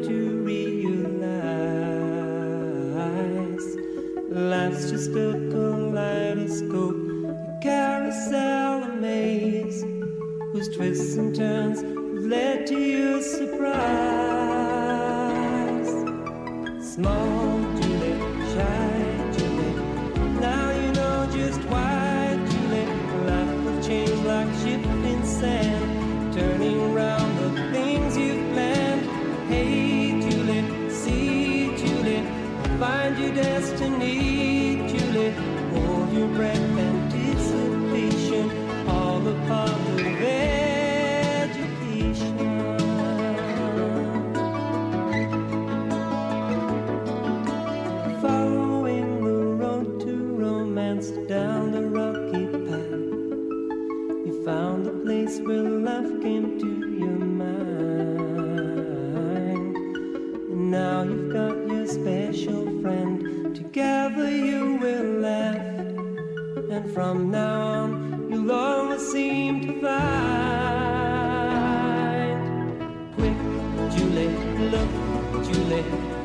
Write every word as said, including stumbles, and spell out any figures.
to realize life's just a kaleidoscope, a carousel, a maze, whose twists and turns have led to your surprise. Small Juliet, shy Juliet, now you know just why, Juliet. Life will change like shifting sand, turning round the things you've planned. Hey Juliet, see Juliet, find your destiny, Juliet. Hold your breath, anticipation, all a part of education. Following the road to romance down the rocky path, you found the place where love came to your mind. And now you've got your special friend. Together you will laugh, and from now on you'll always seem to find. Quick, Juliet, look, Juliet,